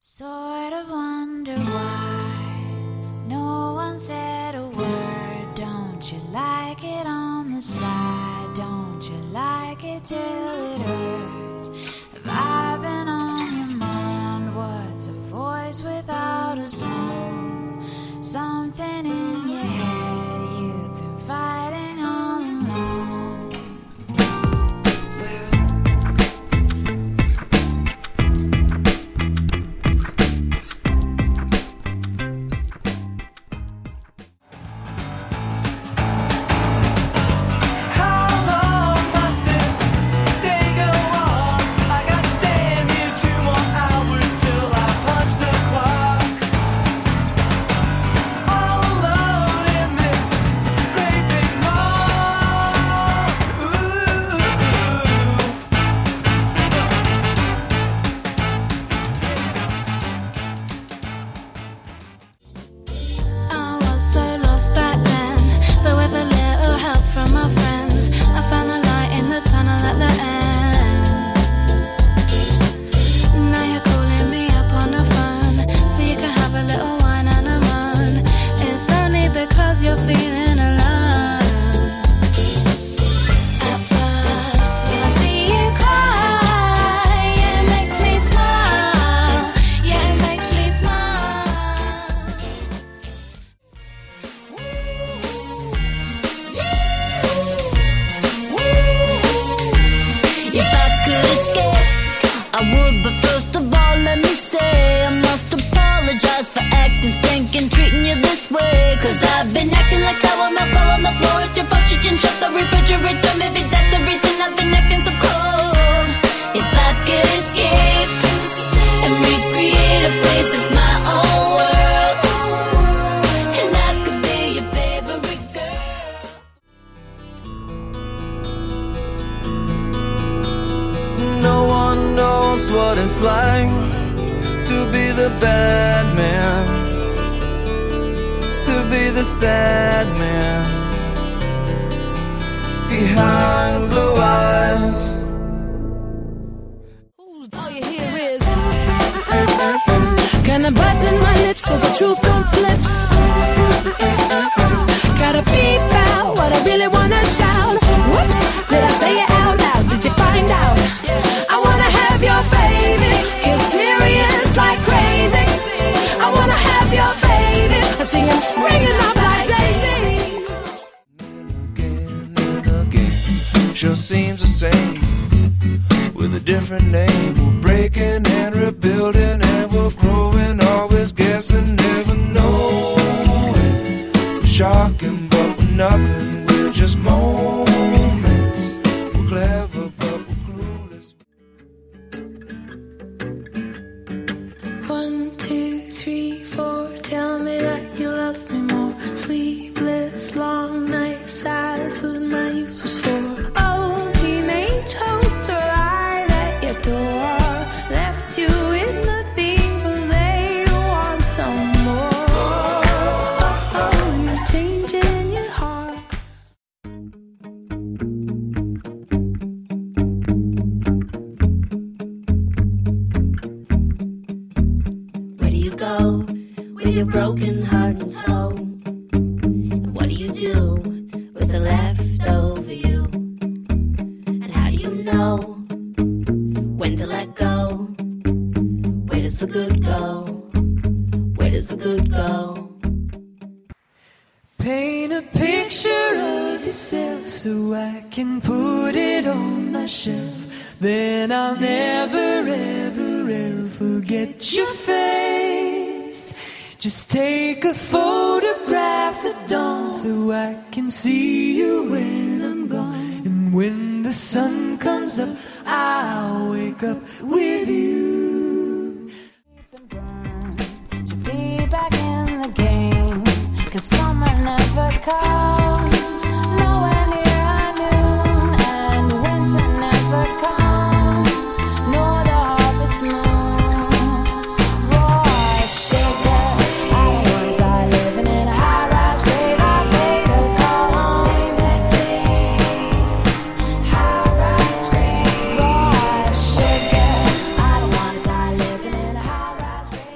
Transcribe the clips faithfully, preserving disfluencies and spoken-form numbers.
Sort of wonder why no one said a word. Don't you like it on the slide? Don't you like it till it hurts? Have I been on your mind? What's a voice without a song? Something in your head you've been fighting all along. I would, but first of all, let me say I must apologize for acting stinking, treating you this way. Cause I've been acting like sour milk all on the floor. It's your fault you didn't shut the refrigerator. Maybe that's the reason I've been acting so cold. If I could escape and recreate a place that's my own world, and I could be your favorite girl. No one knows what it's like to be the bad man, to be the sad man behind blue eyes. All you hear is kinda button my lips so the truth don't slip. Gotta beep out what I really wanna shout. Whoops, did I say it out loud? Did you find out? I wanna have your baby, get serious like crazy. I wanna have your baby, I see him springing up like daisies. Again and again, sure seems the same, with a different name. We're breaking and rebuilding and we're growing, always guessing, never knowing. We're shocking but we're nothing, we're just moments. We're clever but we're clueless. One, two, three, four, tell me that you love me more. Sleepless, long nights, that's what my youth was for. Oh, teenage hopes are lied at your door. Left you with nothing, but they want some more. Oh, oh, you're changing your heart. Where do you go with your broken heart and soul? And what do you do with the leftover you? And how do you know when to let go? Where does the good go? Where does the good go? Paint a picture of yourself so I can put it on my shelf. Then I'll never, ever, ever forget your face. Just take a photograph at dawn so I can see you when I'm gone. And when the sun comes up, I'll wake up with you. To be back in the game, 'cause summer never comes, nowhere near our noon, and winter never comes, nor the harvest moon. Roy, shaker, I don't wanna die living in a high-rise grave. I made a call, save that day, high-rise grave. Roy, shaker, I don't wanna die living in a high-rise grave.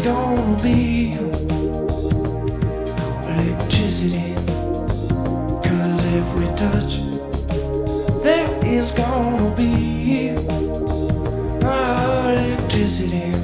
gonna be electricity. Cause if we touch, there is gonna be electricity.